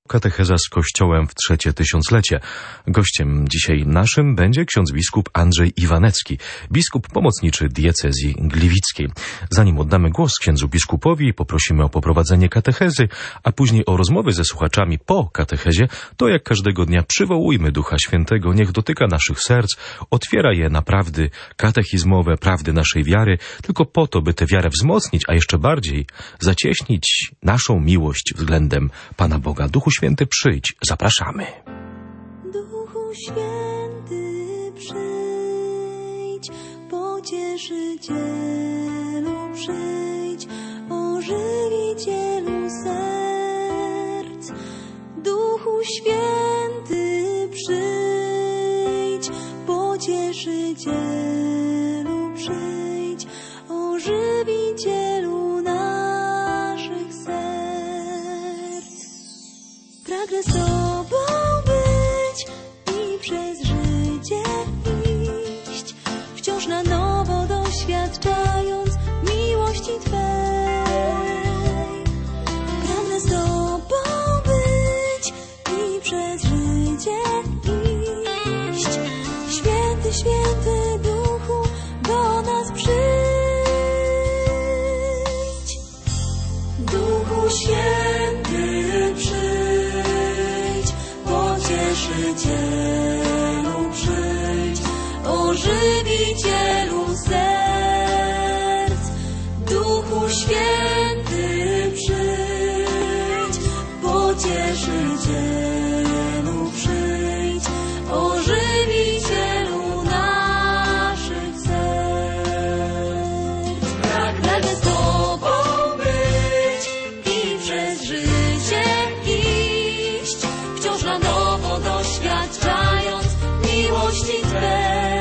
Katecheza z Kościołem w trzecie tysiąclecie. Gościem dzisiaj naszym będzie ksiądz biskup Andrzej Iwanecki, biskup pomocniczy diecezji gliwickiej. Zanim oddamy głos księdzu biskupowi, poprosimy o poprowadzenie katechezy, a później o rozmowy ze słuchaczami po katechezie, to jak każdego dnia przywołujmy Ducha Świętego, niech dotyka naszych serc, otwiera je na prawdy katechizmowe, prawdy naszej wiary, tylko po to, by tę wiarę wzmocnić, a jeszcze bardziej zacieśnić naszą miłość względem Pana Boga. Duchu Święty, przyjdź, zapraszamy. Duchu Święty, przyjdź, pocieszycielu, przyjdź, ożywicielu serc. Duchu Święty, przyjdź, pocieszycielu, przyjdź, ożywicielu naszych serc. Pragnę z Tobą być i przez życie iść, wciąż na nowo doświadczając miłości Twej. Pragnę z Tobą być i przez życie iść. Święty, święty Duchu, do nas przyjdź. Duchu Święty, przyjdź, pocieszycielu, przyjdź, ożywicielu serc. Duchu Święty, przyjdź, pocieszycielu, przyjdź, ożywicielu naszych serc. Pragnę z Tobą być i przez życie iść, wciąż na nowo doświadczając miłości Twej.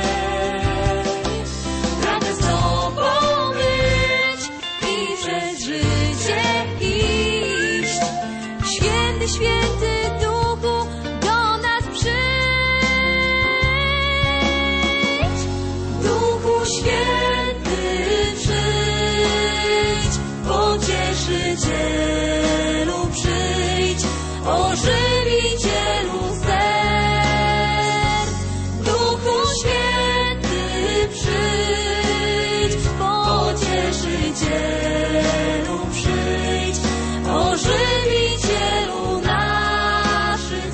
Pragnę z Tobą być i przez życie iść. Święty, święty Duchu, do nas przyjdź. Duchu Święty, przyjdź, pocieszycielu, przyjdź, ożywicielu serc. Duchu Święty, przyjdź, pocieszycielu, przyjdź, ożywicielu naszych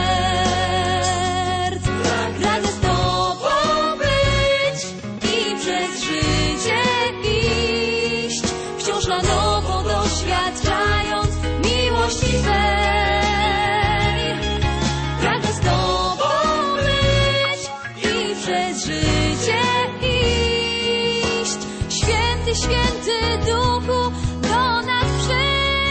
serc. Pragnę z Tobą być i przez życie iść, wciąż na nowo doświadczając miłości Twej. Pragnę z Tobą być i przez życie iść. Święty, święty Duchu, do nas przyjdź.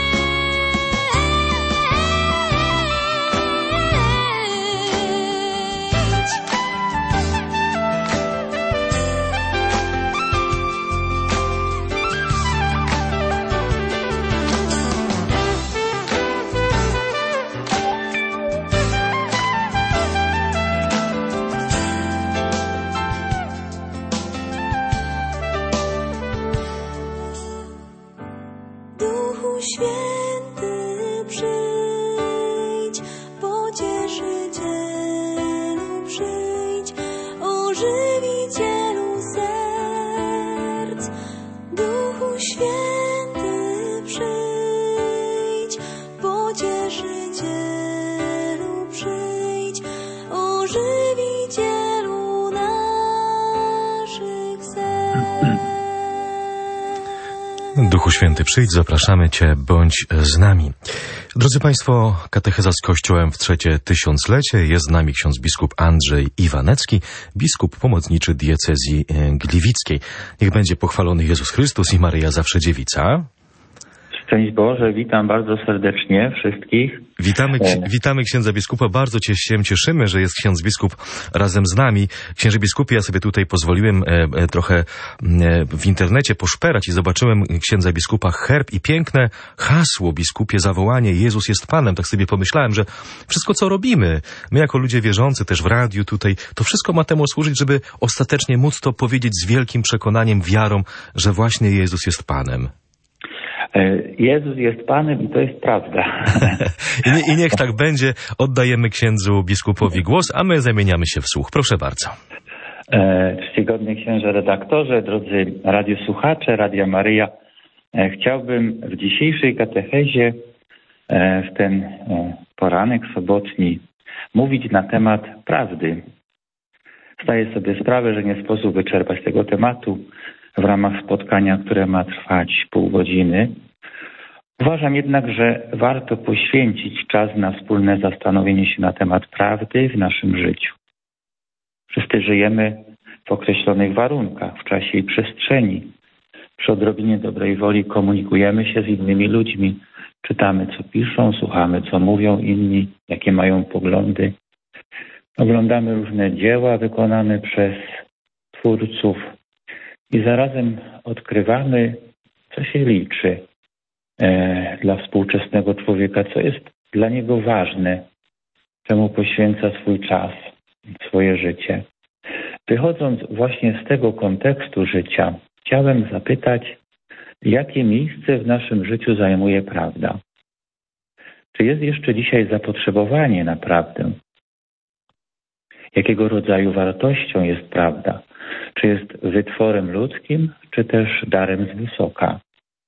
Duchu Święty, przyjdź, pocieszycielu, przyjdź, ożywicielu serc. Duchu Święty, przyjdź, pocieszycielu, przyjdź, ożywicielu naszych serc. Duchu Święty, przyjdź, zapraszamy Cię, bądź z nami. Drodzy Państwo, katecheza z Kościołem w trzecie tysiąclecie. Jest z nami ksiądz biskup Andrzej Iwanecki, biskup pomocniczy diecezji gliwickiej. Niech będzie pochwalony Jezus Chrystus i Maryja zawsze dziewica. Szczęść Boże, witam bardzo serdecznie wszystkich. Witamy księdza biskupa, bardzo się cieszymy, że jest ksiądz biskup razem z nami. Księże biskupie, ja sobie tutaj pozwoliłem trochę w internecie poszperać i zobaczyłem księdza biskupa herb i piękne hasło biskupie, zawołanie Jezus jest Panem. Tak sobie pomyślałem, że wszystko co robimy, my jako ludzie wierzący też w radiu tutaj, to wszystko ma temu służyć, żeby ostatecznie móc to powiedzieć z wielkim przekonaniem, wiarą, że właśnie Jezus jest Panem. Jezus jest Panem i to jest prawda. I niech tak będzie. Oddajemy księdzu biskupowi głos, a my zamieniamy się w słuch. Proszę bardzo. Czcigodny księże redaktorze, drodzy radiosłuchacze, Radia Maryja, chciałbym w dzisiejszej katechezie, w ten poranek sobotni, mówić na temat prawdy. Zdaję sobie sprawę, że nie sposób wyczerpać tego tematu w ramach spotkania, które ma trwać pół godziny. Uważam jednak, że warto poświęcić czas na wspólne zastanowienie się na temat prawdy w naszym życiu. Wszyscy żyjemy w określonych warunkach, w czasie i przestrzeni. Przy odrobinie dobrej woli komunikujemy się z innymi ludźmi. Czytamy, co piszą, słuchamy, co mówią inni, jakie mają poglądy. Oglądamy różne dzieła wykonane przez twórców i zarazem odkrywamy, co się liczy dla współczesnego człowieka, co jest dla niego ważne, czemu poświęca swój czas, swoje życie. Wychodząc właśnie z tego kontekstu życia, chciałem zapytać, jakie miejsce w naszym życiu zajmuje prawda? Czy jest jeszcze dzisiaj zapotrzebowanie na prawdę? Jakiego rodzaju wartością jest prawda? Czy jest wytworem ludzkim, czy też darem z wysoka?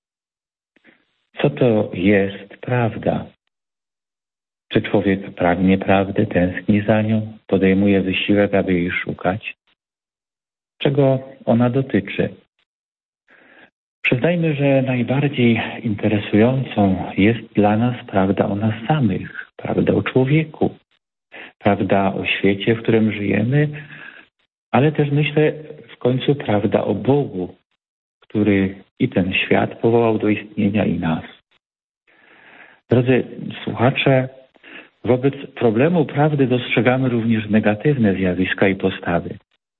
Co to jest prawda? Czy człowiek pragnie prawdy, tęskni za nią, podejmuje wysiłek, aby jej szukać? Czego ona dotyczy? Przyznajmy, że najbardziej interesującą jest dla nas prawda o nas samych, prawda o człowieku, prawda o świecie, w którym żyjemy, ale też myślę w końcu prawda o Bogu, który i ten świat powołał do istnienia i nas. Drodzy słuchacze, wobec problemu prawdy dostrzegamy również negatywne zjawiska i postawy.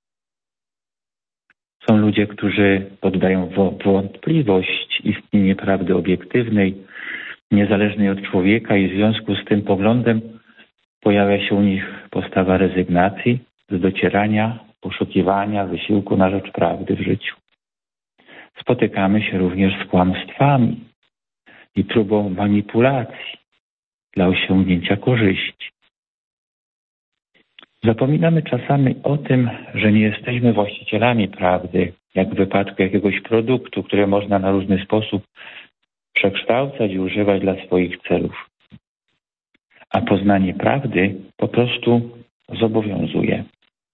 Są ludzie, którzy poddają wątpliwość istnienie prawdy obiektywnej, niezależnej od człowieka i w związku z tym poglądem pojawia się u nich postawa rezygnacji z docierania, poszukiwania, wysiłku na rzecz prawdy w życiu. Spotykamy się również z kłamstwami i próbą manipulacji dla osiągnięcia korzyści. Zapominamy czasami o tym, że nie jesteśmy właścicielami prawdy, jak w wypadku jakiegoś produktu, które można na różny sposób przekształcać i używać dla swoich celów. A poznanie prawdy po prostu zobowiązuje.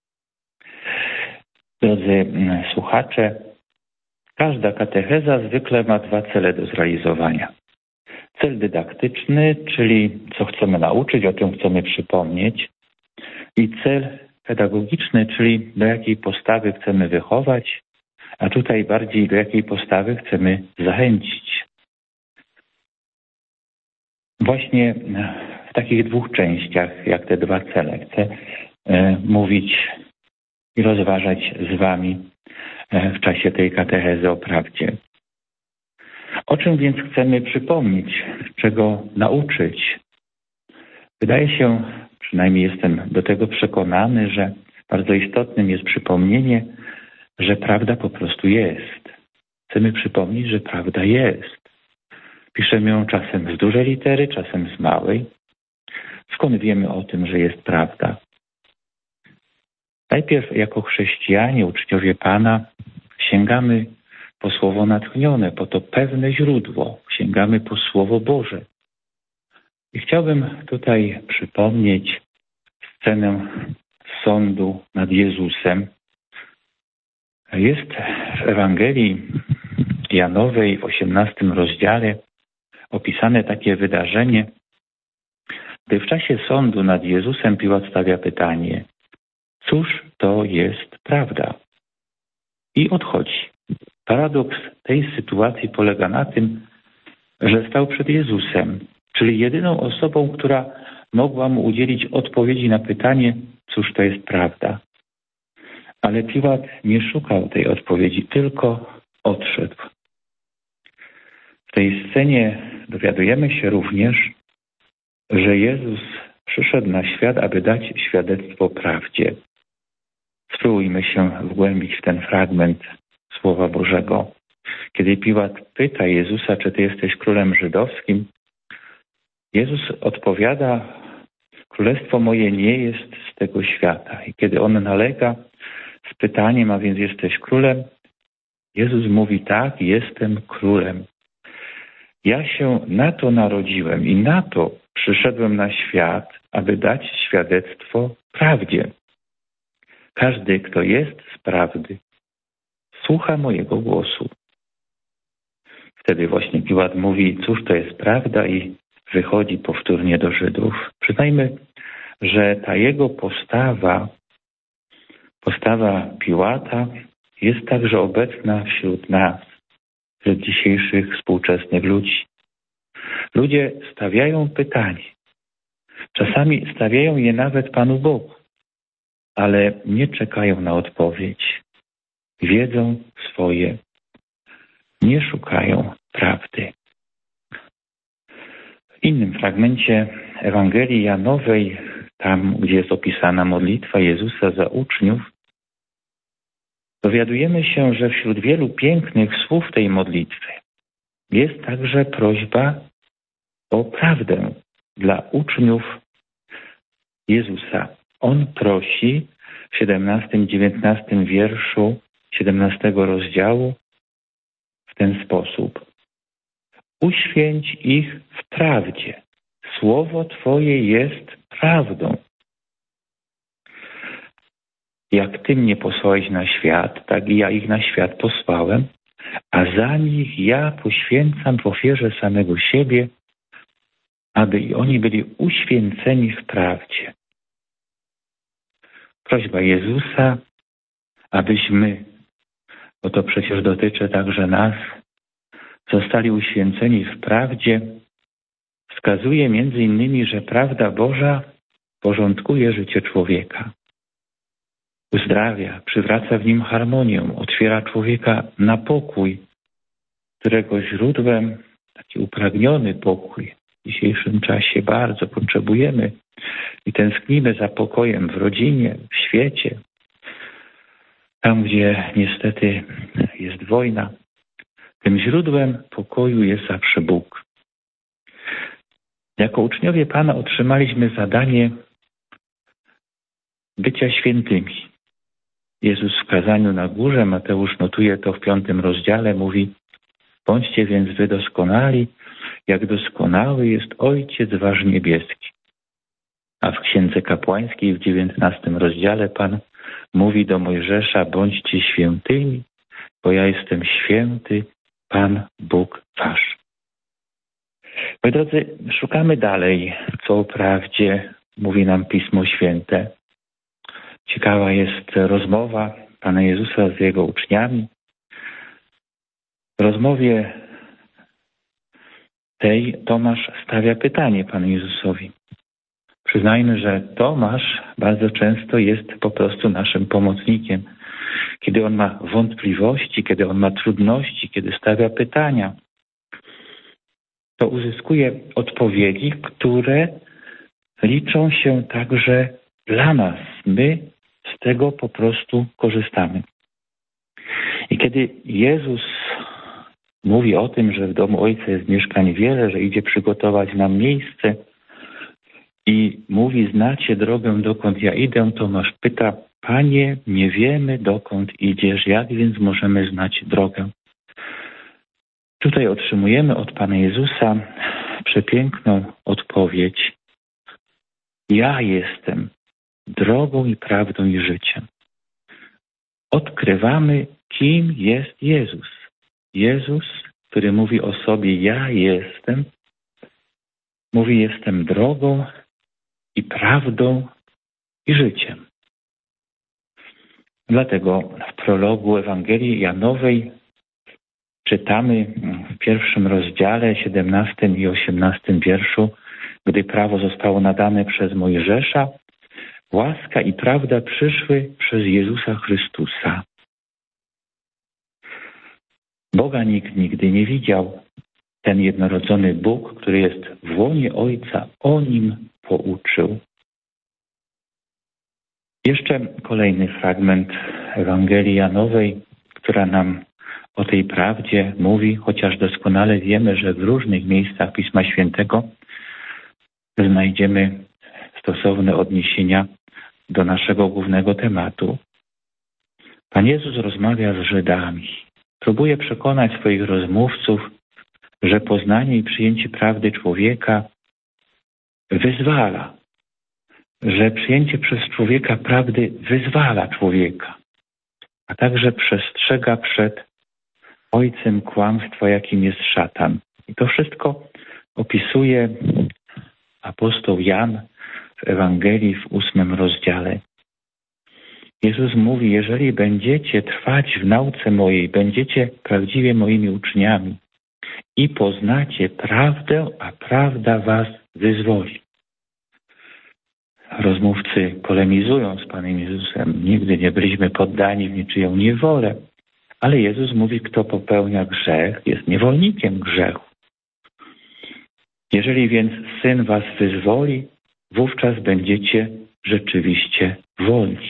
Drodzy słuchacze, każda katecheza zwykle ma dwa cele do zrealizowania. Cel dydaktyczny, czyli co chcemy nauczyć, o czym chcemy przypomnieć, i cel pedagogiczny, czyli do jakiej postawy chcemy wychować, a tutaj bardziej do jakiej postawy chcemy zachęcić. Właśnie w takich dwóch częściach, jak te dwa cele, chcę mówić i rozważać z Wami w czasie tej katechezy o prawdzie. O czym więc chcemy przypomnieć, czego nauczyć? Wydaje się, przynajmniej jestem do tego przekonany, że bardzo istotnym jest przypomnienie, że prawda po prostu jest. Chcemy przypomnieć, że prawda jest. Piszemy ją czasem z dużej litery, czasem z małej. Skąd wiemy o tym, że jest prawda? Najpierw jako chrześcijanie, uczniowie Pana, sięgamy po słowo natchnione, po to pewne źródło. Sięgamy po Słowo Boże. I chciałbym tutaj przypomnieć scenę sądu nad Jezusem. Jest w Ewangelii Janowej w 18 rozdziale opisane takie wydarzenie, gdy w czasie sądu nad Jezusem Piłat stawia pytanie: cóż to jest prawda? I odchodzi. Paradoks tej sytuacji polega na tym, że stał przed Jezusem, czyli jedyną osobą, która mogła mu udzielić odpowiedzi na pytanie, cóż to jest prawda. Ale Piłat nie szukał tej odpowiedzi, tylko odszedł. W tej scenie dowiadujemy się również, że Jezus przyszedł na świat, aby dać świadectwo prawdzie. Spróbujmy się wgłębić w ten fragment Słowa Bożego. Kiedy Piłat pyta Jezusa, czy ty jesteś królem żydowskim, Jezus odpowiada: królestwo moje nie jest z tego świata. I kiedy on nalega z pytaniem, a więc jesteś królem, Jezus mówi: tak, jestem królem. Ja się na to narodziłem i na to przyszedłem na świat, aby dać świadectwo prawdzie. Każdy, kto jest z prawdy, słucha mojego głosu. Wtedy właśnie Piłat mówi: cóż to jest prawda, i wychodzi powtórnie do Żydów. Przyznajmy, że ta jego postawa Piłata jest także obecna wśród nas, wśród dzisiejszych współczesnych ludzi. Ludzie stawiają pytanie. Czasami stawiają je nawet Panu Bogu, ale nie czekają na odpowiedź. Wiedzą swoje, nie szukają prawdy. W innym fragmencie Ewangelii Janowej, tam gdzie jest opisana modlitwa Jezusa za uczniów, dowiadujemy się, że wśród wielu pięknych słów tej modlitwy jest także prośba o prawdę dla uczniów Jezusa. On prosi w 17-19 wierszu 17 rozdziału w ten sposób: uświęć ich w prawdzie. Słowo Twoje jest prawdą. Jak Ty mnie posłałeś na świat, tak i ja ich na świat posłałem, a za nich ja poświęcam w ofierze samego siebie, aby i oni byli uświęceni w prawdzie. Prośba Jezusa, abyśmy, bo to przecież dotyczy także nas, zostali uświęceni w prawdzie, wskazuje między innymi, że prawda Boża porządkuje życie człowieka. Uzdrawia, przywraca w nim harmonię, otwiera człowieka na pokój, którego źródłem taki upragniony pokój w dzisiejszym czasie bardzo potrzebujemy i tęsknimy za pokojem w rodzinie, w świecie. Tam, gdzie niestety jest wojna, tym źródłem pokoju jest zawsze Bóg. Jako uczniowie Pana otrzymaliśmy zadanie bycia świętymi. Jezus w kazaniu na górze, Mateusz notuje to w 5 rozdziale, mówi: bądźcie więc wy doskonali, jak doskonały jest Ojciec wasz niebieski. A w Księdze Kapłańskiej w 19 rozdziale Pan mówi do Mojżesza: bądźcie świętymi, bo ja jestem święty, Pan Bóg wasz. Moi drodzy, szukamy dalej, co o prawdzie mówi nam Pismo Święte. Ciekawa jest rozmowa Pana Jezusa z Jego uczniami. W rozmowie tej Tomasz stawia pytanie Panu Jezusowi. Przyznajmy, że Tomasz bardzo często jest po prostu naszym pomocnikiem. Kiedy on ma wątpliwości, kiedy on ma trudności, kiedy stawia pytania, to uzyskuje odpowiedzi, które liczą się także dla nas. My z tego po prostu korzystamy. I kiedy Jezus mówi o tym, że w domu Ojca jest mieszkań wiele, że idzie przygotować nam miejsce i mówi: znacie drogę, dokąd ja idę, Tomasz pyta: Panie, nie wiemy, dokąd idziesz, jak więc możemy znać drogę? Tutaj otrzymujemy od Pana Jezusa przepiękną odpowiedź: ja jestem drogą i prawdą i życiem. Odkrywamy, kim jest Jezus. Jezus, który mówi o sobie: ja jestem, mówi: jestem drogą i prawdą i życiem. Dlatego w prologu Ewangelii Janowej czytamy w 1 rozdziale, 17 i 18 wierszu: gdy prawo zostało nadane przez Mojżesza, łaska i prawda przyszły przez Jezusa Chrystusa. Boga nikt nigdy nie widział. Ten jednorodzony Bóg, który jest w łonie Ojca, o Nim pouczył. Jeszcze kolejny fragment Ewangelii Janowej, która nam o tej prawdzie mówi, chociaż doskonale wiemy, że w różnych miejscach Pisma Świętego znajdziemy stosowne odniesienia do naszego głównego tematu. Pan Jezus rozmawia z Żydami. Próbuje przekonać swoich rozmówców, że poznanie i przyjęcie prawdy człowieka wyzwala, że przyjęcie przez człowieka prawdy wyzwala człowieka, a także przestrzega przed ojcem kłamstwa, jakim jest szatan. I to wszystko opisuje apostoł Jan w Ewangelii w 8 rozdziale. Jezus mówi, jeżeli będziecie trwać w nauce mojej, będziecie prawdziwie moimi uczniami i poznacie prawdę, a prawda was wyzwoli. Rozmówcy polemizują z Panem Jezusem. Nigdy nie byliśmy poddani w niczyją niewolę. Ale Jezus mówi, kto popełnia grzech, jest niewolnikiem grzechu. Jeżeli więc Syn was wyzwoli, wówczas będziecie rzeczywiście wolni.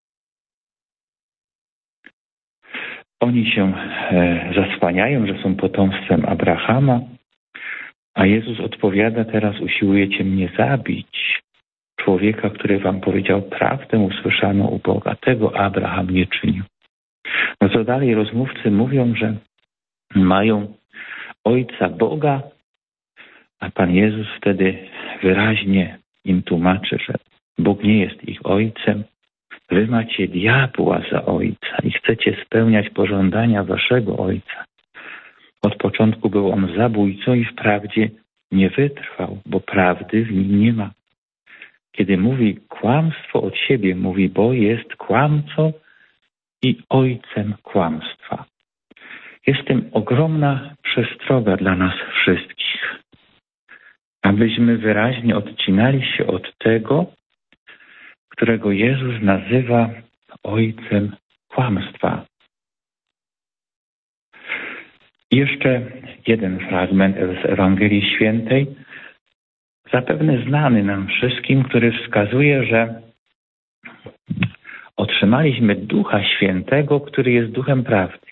Oni się zasłaniają, że są potomstwem Abrahama, a Jezus odpowiada, teraz usiłujecie mnie zabić. Człowieka, który wam powiedział prawdę usłyszaną u Boga. Tego Abraham nie czynił. No co dalej? Rozmówcy mówią, że mają Ojca Boga, a Pan Jezus wtedy wyraźnie im tłumaczy, że Bóg nie jest ich Ojcem. Wy macie diabła za ojca i chcecie spełniać pożądania waszego ojca. Od początku był on zabójcą i wprawdzie nie wytrwał, bo prawdy w nim nie ma. Kiedy mówi kłamstwo od siebie, mówi, bo jest kłamcą i ojcem kłamstwa. Jest w tym ogromna przestroga dla nas wszystkich, abyśmy wyraźnie odcinali się od tego, którego Jezus nazywa ojcem kłamstwa. Jeszcze jeden fragment z Ewangelii Świętej, zapewne znany nam wszystkim, który wskazuje, że otrzymaliśmy Ducha Świętego, który jest Duchem Prawdy.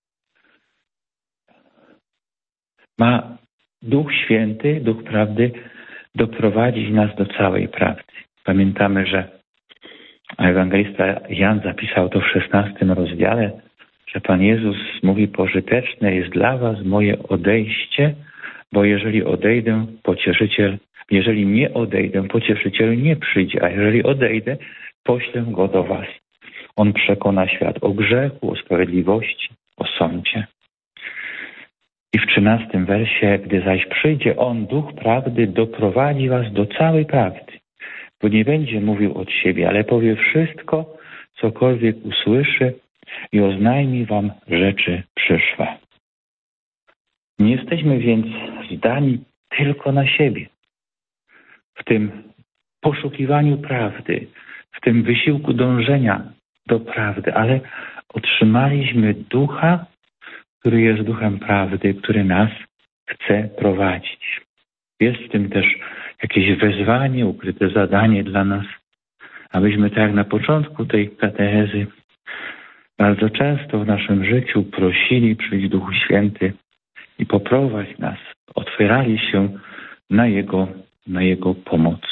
Ma Duch Święty, Duch Prawdy doprowadzić nas do całej prawdy. Pamiętamy, że ewangelista Jan zapisał to w 16 rozdziale, że Pan Jezus mówi, pożyteczne jest dla was moje odejście, bo jeżeli odejdę, jeżeli nie odejdę, pocieszyciel nie przyjdzie, a jeżeli odejdę, poślę go do was. On przekona świat o grzechu, o sprawiedliwości, o sądzie. I w 13 wersie, gdy zaś przyjdzie on, Duch Prawdy, doprowadzi was do całej prawdy, bo nie będzie mówił od siebie, ale powie wszystko, cokolwiek usłyszy i oznajmi wam rzeczy przyszłe. Nie jesteśmy więc zdani tylko na siebie. W tym poszukiwaniu prawdy, w tym wysiłku dążenia do prawdy, ale otrzymaliśmy Ducha, który jest Duchem Prawdy, który nas chce prowadzić. Jest w tym też jakieś wezwanie, ukryte zadanie dla nas, abyśmy tak jak na początku tej katechezy bardzo często w naszym życiu prosili, przyjdź Duchu Święty i poprowadź nas, otwierali się na Jego pomoc.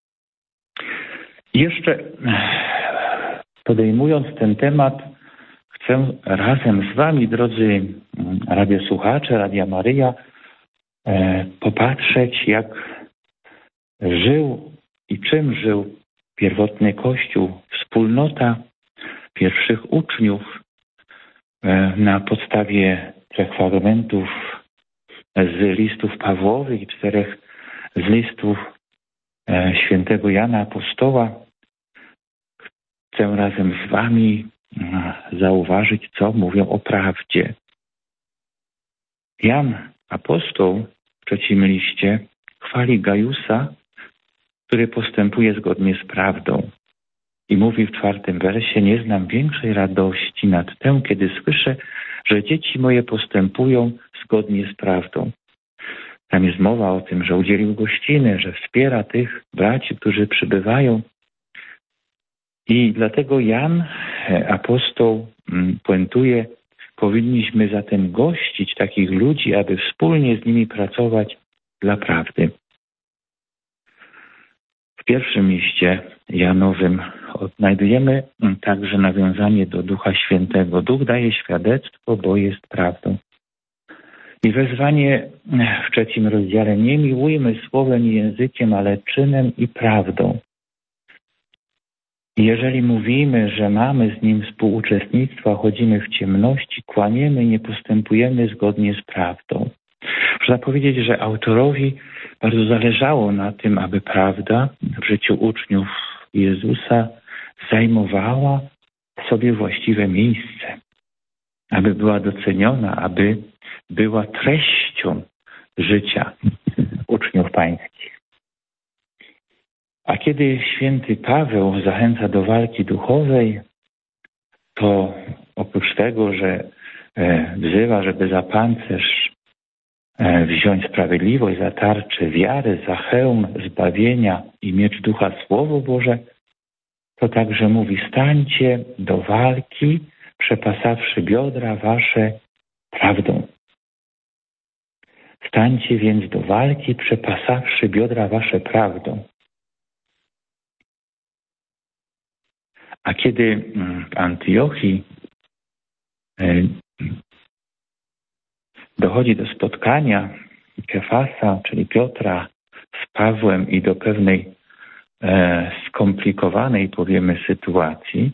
I jeszcze podejmując ten temat, chcę razem z wami, drodzy radiosłuchacze, Radia Maryja, popatrzeć, jak żył i czym żył pierwotny Kościół, wspólnota pierwszych uczniów na podstawie 3 fragmentów z listów Pawłowych i 4 z listów świętego Jana Apostoła. Chcę razem z wami zauważyć, co mówią o prawdzie. Jan Apostoł w 3 liście chwali Gajusa, który postępuje zgodnie z prawdą. I mówi w 4 wersie, nie znam większej radości nad tym, kiedy słyszę, że dzieci moje postępują zgodnie z prawdą. Tam jest mowa o tym, że udzielił gościny, że wspiera tych braci, którzy przybywają. I dlatego Jan, apostoł, puentuje Powinniśmy zatem gościć takich ludzi, aby wspólnie z nimi pracować dla prawdy. W pierwszym liście Janowym odnajdujemy także nawiązanie do Ducha Świętego. Duch daje świadectwo, bo jest prawdą. I wezwanie w 3 rozdziale: nie miłujmy słowem i językiem, ale czynem i prawdą. I jeżeli mówimy, że mamy z Nim współuczestnictwo, chodzimy w ciemności, kłamiemy i nie postępujemy zgodnie z prawdą. Można powiedzieć, że autorowi bardzo zależało na tym, aby prawda w życiu uczniów Jezusa zajmowała sobie właściwe miejsce, aby była doceniona, aby była treścią życia uczniów pańskich. A kiedy święty Paweł zachęca do walki duchowej, to oprócz tego, że wzywa, żeby za pancerz wziąć sprawiedliwość, za tarczę wiary, za hełm zbawienia i miecz ducha Słowo Boże, to także mówi: stańcie do walki, przepasawszy biodra wasze prawdą. Stańcie więc do walki, przepasawszy biodra wasze prawdą. A kiedy w Antiochii dochodzi do spotkania Kefasa, czyli Piotra, z Pawłem i do pewnej skomplikowanej, powiemy, sytuacji,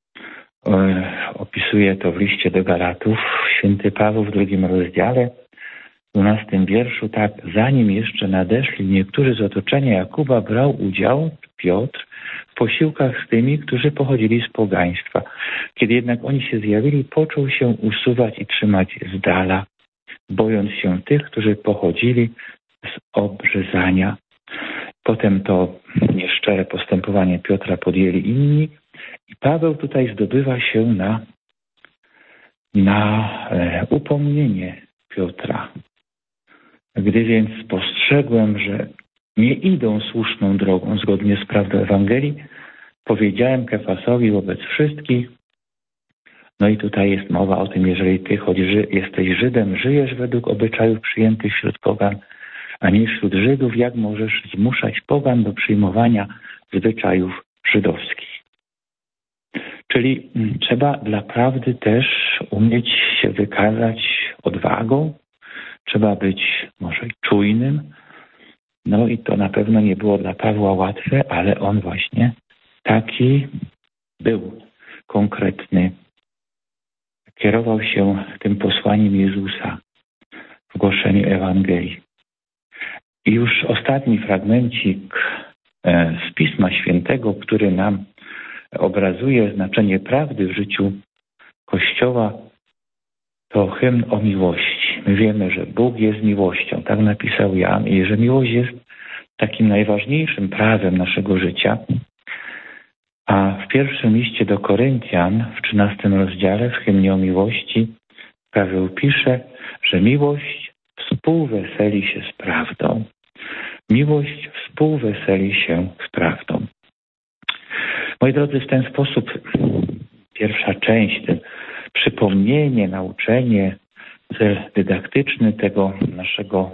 opisuje to w liście do Galatów święty Paweł w 2 rozdziale, w 12 wierszu, tak: zanim jeszcze nadeszli niektórzy z otoczenia Jakuba, brał udział Piotr w posiłkach z tymi, którzy pochodzili z pogaństwa. Kiedy jednak oni się zjawili, począł się usuwać i trzymać z dala, bojąc się tych, którzy pochodzili z obrzezania. Potem to nieszczere postępowanie Piotra podjęli inni i Paweł tutaj zdobywa się na upomnienie Piotra. Gdy więc spostrzegłem, że nie idą słuszną drogą zgodnie z prawdą Ewangelii, powiedziałem Kefasowi wobec wszystkich. No i tutaj jest mowa o tym, jeżeli ty, choć jesteś Żydem, żyjesz według obyczajów przyjętych wśród pogan, a nie wśród Żydów, jak możesz zmuszać pogan do przyjmowania zwyczajów żydowskich? Czyli trzeba dla prawdy też umieć się wykazać odwagą, trzeba być może czujnym. No i to na pewno nie było dla Pawła łatwe, ale on właśnie taki był, konkretny. Kierował się tym posłaniem Jezusa w głoszeniu Ewangelii. I już ostatni fragmencik z Pisma Świętego, który nam obrazuje znaczenie prawdy w życiu Kościoła, to hymn o miłości. My wiemy, że Bóg jest miłością, tak napisał Jan, i że miłość jest takim najważniejszym prawem naszego życia. A w pierwszym liście do Koryntian, w 13 rozdziale, w hymnie o miłości, Paweł pisze, że miłość współweseli się z prawdą. Miłość współweseli się z prawdą. Moi drodzy, w ten sposób pierwsza część, przypomnienie, nauczenie, cel dydaktyczny tego naszego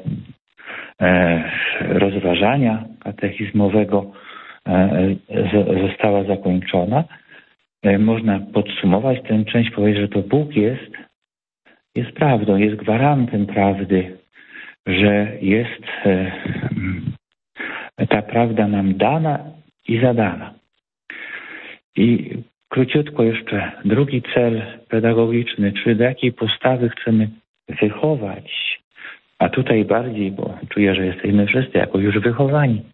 rozważania katechizmowego została zakończona. Można podsumować tę część, powiedzieć, że to Bóg jest prawdą, jest gwarantem prawdy, że jest ta prawda nam dana i zadana. I króciutko jeszcze drugi cel pedagogiczny, czyli do jakiej postawy chcemy wychować, a tutaj bardziej, bo czuję, że jesteśmy wszyscy jakoś już wychowani,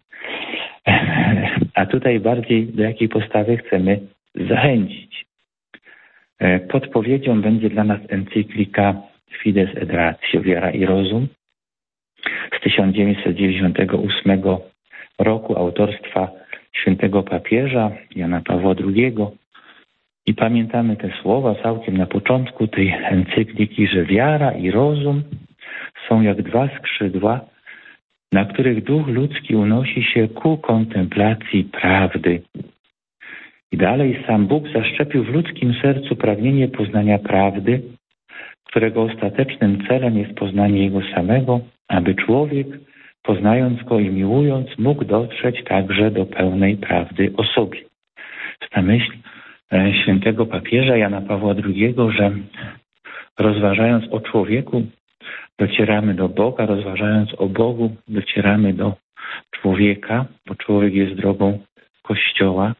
a tutaj bardziej do jakiej postawy chcemy zachęcić. Podpowiedzią będzie dla nas encyklika Fides et Ratio, Wiara i Rozum z 1998 roku autorstwa świętego papieża Jana Pawła II. I pamiętamy te słowa całkiem na początku tej encykliki, że wiara i rozum są jak dwa skrzydła, na których duch ludzki unosi się ku kontemplacji prawdy. I dalej sam Bóg zaszczepił w ludzkim sercu pragnienie poznania prawdy, którego ostatecznym celem jest poznanie Jego samego, aby człowiek, poznając Go i miłując, mógł dotrzeć także do pełnej prawdy o sobie. Jest ta myśl świętego papieża Jana Pawła II, że rozważając o człowieku, docieramy do Boga, rozważając o Bogu, docieramy do człowieka, bo człowiek jest drogą Kościoła.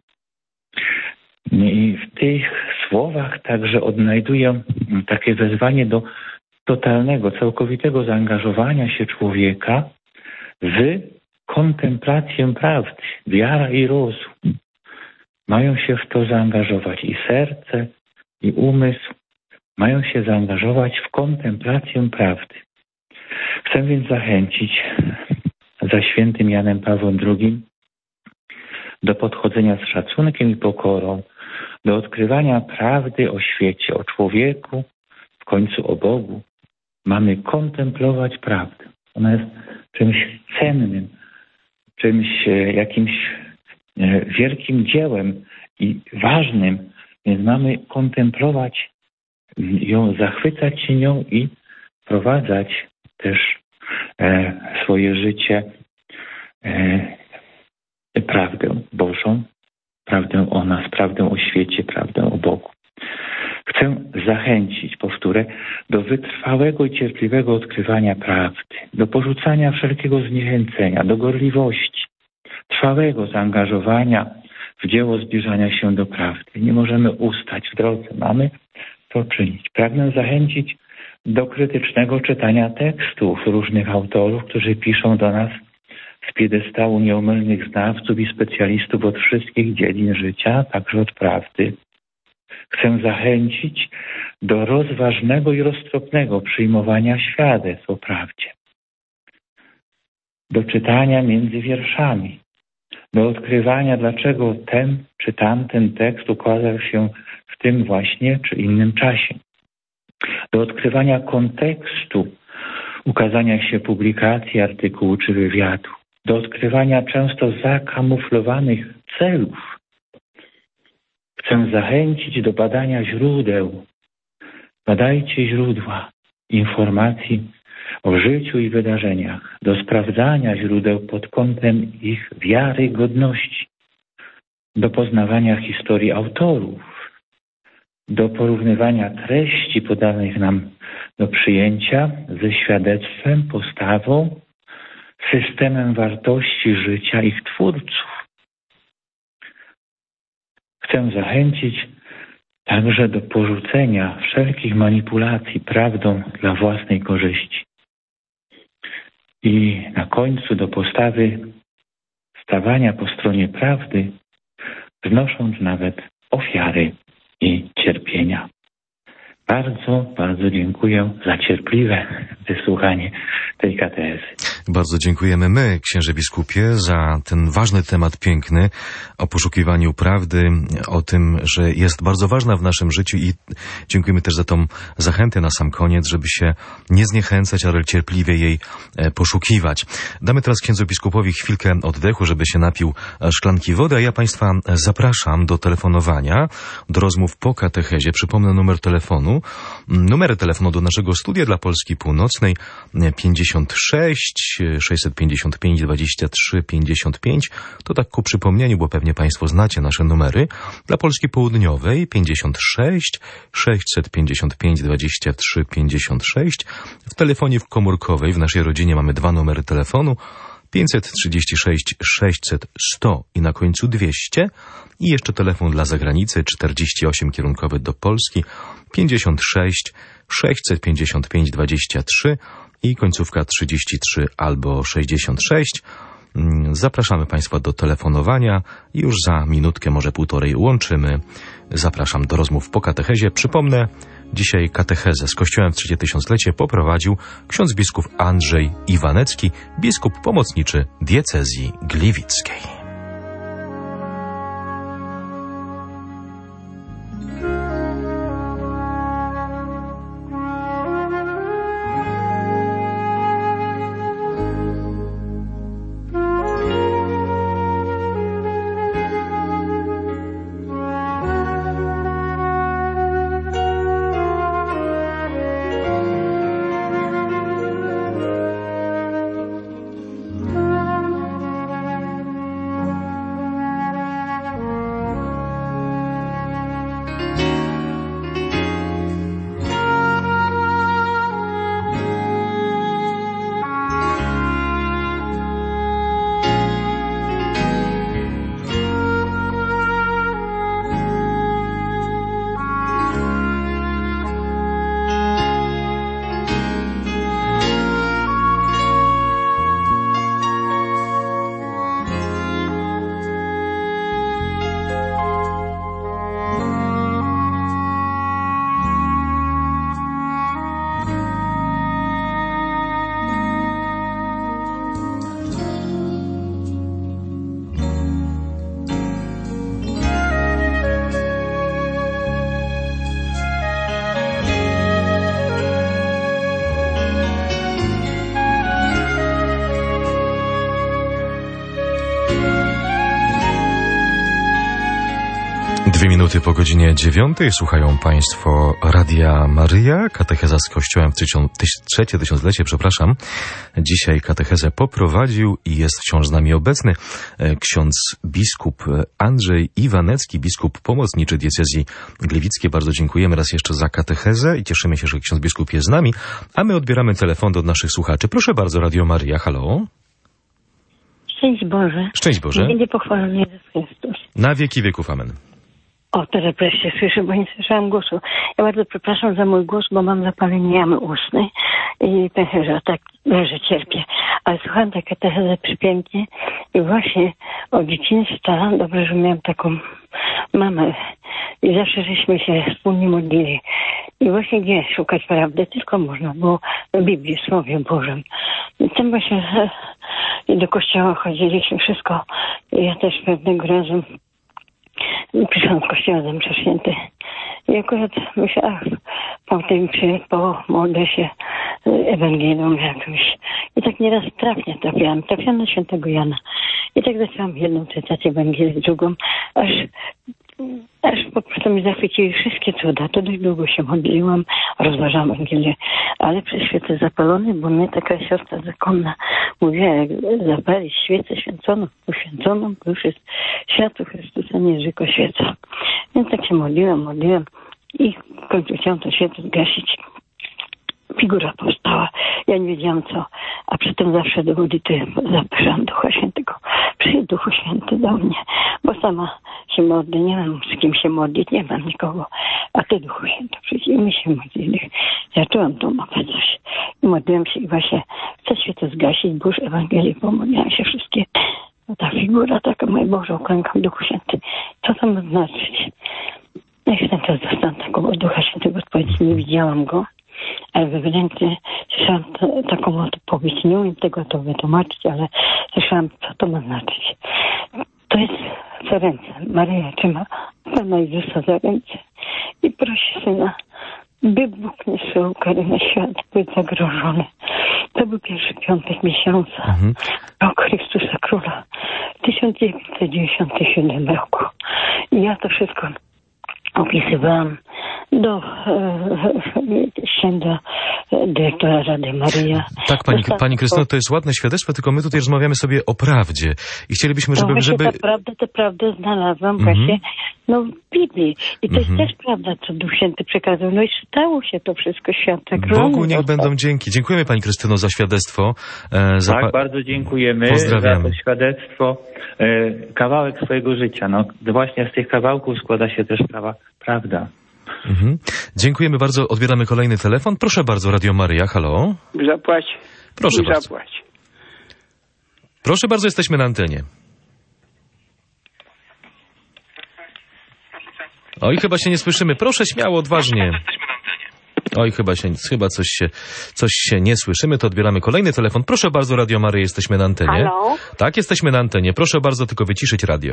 I w tych słowach także odnajduję takie wezwanie do totalnego, całkowitego zaangażowania się człowieka w kontemplację prawdy. Wiara i rozum mają się w to zaangażować i serce, i umysł mają się zaangażować w kontemplację prawdy. Chcę więc zachęcić za świętym Janem Pawłem II do podchodzenia z szacunkiem i pokorą, do odkrywania prawdy o świecie, o człowieku, w końcu o Bogu. Mamy kontemplować prawdę. Ona jest czymś cennym, czymś jakimś wielkim dziełem i ważnym, więc mamy kontemplować ją, zachwycać się nią i wprowadzać też swoje życie prawdę Bożą, prawdę o nas, prawdę o świecie, prawdę o Bogu. Chcę zachęcić, powtórę, do wytrwałego i cierpliwego odkrywania prawdy, do porzucania wszelkiego zniechęcenia, do gorliwości, trwałego zaangażowania w dzieło zbliżania się do prawdy. Nie możemy ustać w drodze, mamy to czynić. Pragnę zachęcić do krytycznego czytania tekstów różnych autorów, którzy piszą do nas z piedestału nieomylnych znawców i specjalistów od wszystkich dziedzin życia, także od prawdy. Chcę zachęcić do rozważnego i roztropnego przyjmowania świadectw o prawdzie, do czytania między wierszami, do odkrywania, dlaczego ten czy tamten tekst ukazał się w tym właśnie czy innym czasie, do odkrywania kontekstu ukazania się publikacji, artykułu czy wywiadu, do odkrywania często zakamuflowanych celów. Chcę zachęcić do badania źródeł. Badajcie źródła informacji o życiu i wydarzeniach, do sprawdzania źródeł pod kątem ich wiarygodności, do poznawania historii autorów, do porównywania treści podanych nam do przyjęcia ze świadectwem, postawą, systemem wartości życia ich twórców. Chcę zachęcić także do porzucenia wszelkich manipulacji prawdą dla własnej korzyści. I na końcu do postawy stawania po stronie prawdy, znosząc nawet ofiary i cierpienia. Bardzo, bardzo dziękuję za cierpliwe wysłuchanie tej katechezy. Bardzo dziękujemy my, księże biskupie, za ten ważny temat piękny o poszukiwaniu prawdy, o tym, że jest bardzo ważna w naszym życiu i dziękujemy też za tą zachętę na sam koniec, żeby się nie zniechęcać, ale cierpliwie jej poszukiwać. Damy teraz księdzu biskupowi chwilkę oddechu, żeby się napił szklanki wody, a ja Państwa zapraszam do telefonowania, do rozmów po katechezie. Przypomnę numer telefonu. Numery telefonu do naszego studia dla Polski Północnej 56 655 23 55. To tak ku przypomnieniu, bo pewnie Państwo znacie nasze numery. Dla Polski Południowej 56 655 23 56. W telefonie komórkowej w naszej rodzinie mamy dwa numery telefonu. 536 600 100 i na końcu 200 i jeszcze telefon dla zagranicy 48 kierunkowy do Polski 56 655 23 i końcówka 33 albo 66. Zapraszamy Państwa do telefonowania i już za minutkę, może półtorej łączymy. Zapraszam do rozmów po katechezie. Przypomnę, dzisiaj katechezę z Kościołem w trzecie tysiąclecie poprowadził ksiądz biskup Andrzej Iwanecki, biskup pomocniczy diecezji gliwickiej. 2 minuty po godzinie 9. Słuchają Państwo Radia Maryja, katecheza z Kościołem w trzecie tysiąclecie, przepraszam. Dzisiaj katechezę poprowadził i jest wciąż z nami obecny ksiądz biskup Andrzej Iwanecki, biskup pomocniczy diecezji gliwickiej. Bardzo dziękujemy raz jeszcze za katechezę i cieszymy się, że ksiądz biskup jest z nami, a my odbieramy telefon do naszych słuchaczy. Proszę bardzo, Radio Maryja, halo. Szczęść Boże. Szczęść Boże. Będzie pochwalony Jezus Chrystus. Na wieki wieków, amen. O, teraz wreszcie słyszę, bo nie słyszałam głosu. Ja bardzo przepraszam za mój głos, bo mam zapalenie jamy ustnej i pęcherza, tak leżę, cierpię. Ale słucham takie katechezę przepięknie i właśnie od dzieciństwa, dobrze, że miałam taką mamę i zawsze żeśmy się wspólnie modlili. I właśnie gdzie szukać prawdy, tylko można było w Biblii, w Słowie Bożym. I tam właśnie do kościoła chodziliśmy, wszystko. I ja też pewnego razu przyszłam z kościoła za mszę święty. I akurat myślałam, pomodlę się Ewangelią jakimś. I tak nieraz trafiłam na świętego Jana. I tak zaczęłam jedną cytację Ewangelii, drugą, aż po prostu mi zachwyciły wszystkie cuda. To dość długo się modliłam, rozważałam Ewangelię, ale przy świetle zapalonej, bo mnie taka siostra zakonna mówiła, jak zapalić świecę uświęconą, to już jest światło Chrystusa, nie tylko świeca. Więc tak się modliłam i w końcu chciałam to światło zgasić. Figura powstała. Ja nie wiedziałam co, a przytem zawsze do modlitwy zapraszam Ducha Świętego. Przyjdź Duchu Święty do mnie, bo sama się modlę, nie mam z kim się modlić, nie mam nikogo, a Ty Duchu Święty przyjdź i my się modlili. Zaczęłam to mapę coś i modliłam się i właśnie chcę światło zgasić, bo już Ewangelii pomodliłam się wszystkie. No ta figura taka, mój Boże, uklękam Duchu Święty. Co to ma znaczyć? No i ten czas dostałam taką od Ducha Świętego odpowiedź, nie widziałam go. Ale wewnętrznie słyszałam taką odpowiedź. Nie umiem tego to wytłumaczyć, ale słyszałam, co to ma znaczyć. To jest za ręce. Maryja trzyma Pana Jezusa za ręce i prosi Syna, by Bóg nie zsyłał kary na świat, był zagrożony. To był pierwszy piątek miesiąca, rok Chrystusa Króla, 1997 roku. I ja to wszystko opisywałam do księdza dyrektora Rady Maryja. Tak, pani Krystyno, to jest ładne świadectwo, tylko my tutaj rozmawiamy sobie o prawdzie i chcielibyśmy, żeby... Tę prawdę znalazłam właśnie w Biblii. I to jest też prawda, co Duch Święty przekazał. No i stało się to wszystko, świat tak Bogu niech będą dzięki. Dziękujemy pani Krystyno za świadectwo. Tak, bardzo dziękujemy za to świadectwo. Kawałek swojego życia. No właśnie z tych kawałków składa się też prawda. Dziękujemy bardzo. Odbieramy kolejny telefon. Proszę bardzo, Radio Maryja. Halo? Zapłać. Proszę bardzo. Proszę bardzo, jesteśmy na antenie. Oj, chyba się nie słyszymy. Proszę śmiało, odważnie. Oj, chyba coś się nie słyszymy, to odbieramy kolejny telefon. Proszę bardzo, Radio Maryja, jesteśmy na antenie. Halo? Tak, jesteśmy na antenie. Proszę bardzo, tylko wyciszyć radio.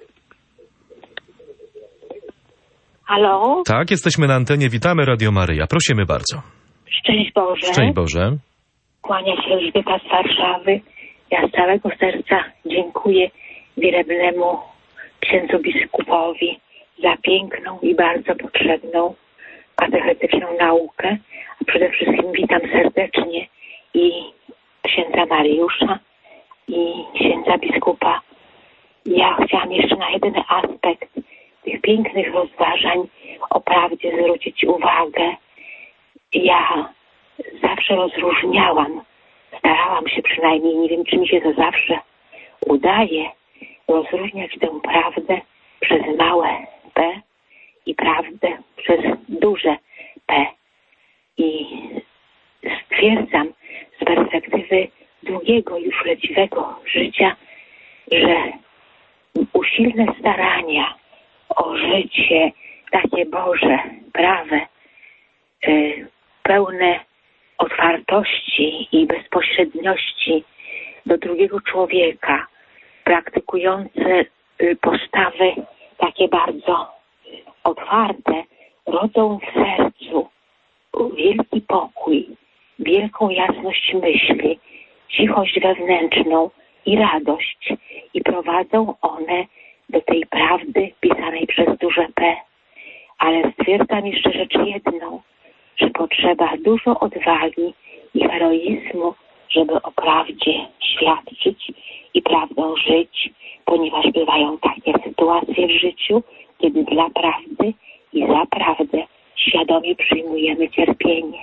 Halo? Tak, jesteśmy na antenie. Witamy, Radio Maryja. Prosimy bardzo. Szczęść Boże. Szczęść Boże. Kłania się Elżbieta z Warszawy. Ja z całego serca dziękuję wielebnemu księdzu biskupowi za piękną i bardzo potrzebną katechetyczną naukę. A przede wszystkim witam serdecznie i księdza Mariusza i księdza biskupa. Ja chciałam jeszcze na jeden aspekt tych pięknych rozważań o prawdzie zwrócić uwagę. Ja zawsze rozróżniałam, starałam się przynajmniej, nie wiem czy mi się to zawsze udaje, rozróżniać tę prawdę przez małe P i prawdę przez duże P. I stwierdzam z perspektywy długiego już leciwego życia, że usilne starania o życie takie Boże, prawe, pełne otwartości i bezpośredniości do drugiego człowieka, praktykujące postawy takie bardzo otwarte, rodzą w sercu wielki pokój, wielką jasność myśli, cichość wewnętrzną i radość. I prowadzą one do tej prawdy pisanej przez duże P. Ale stwierdzam jeszcze rzecz jedną, że potrzeba dużo odwagi i heroizmu, żeby o prawdzie świadczyć i prawdą żyć, ponieważ bywają takie sytuacje w życiu, kiedy dla prawdy i za prawdę świadomie przyjmujemy cierpienie.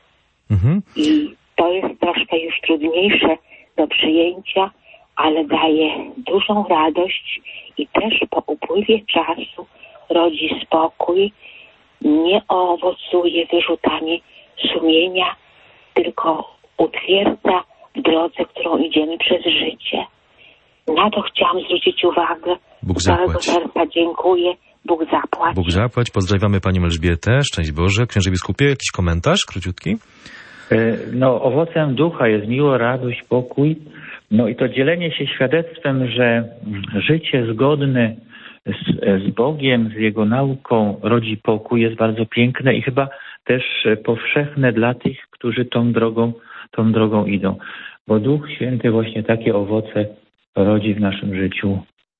I to jest troszkę już trudniejsze do przyjęcia, ale daje dużą radość i też po upływie czasu rodzi spokój, nie owocuje wyrzutami sumienia, tylko utwierdza w drodze, którą idziemy przez życie. Na to chciałam zwrócić uwagę. Bóg Z całego zapłać. serca dziękuję. Bóg zapłać. Bóg zapłać. Pozdrawiamy panią Elżbietę. Szczęść Boże. Księże biskupie, jakiś komentarz króciutki? No, owocem ducha jest miło, radość, pokój. No i to dzielenie się świadectwem, że życie zgodne z Bogiem, z Jego nauką rodzi pokój, jest bardzo piękne i chyba też powszechne dla tych, którzy tą drogą idą. Bo Duch Święty właśnie takie owoce rodzi w naszym życiu.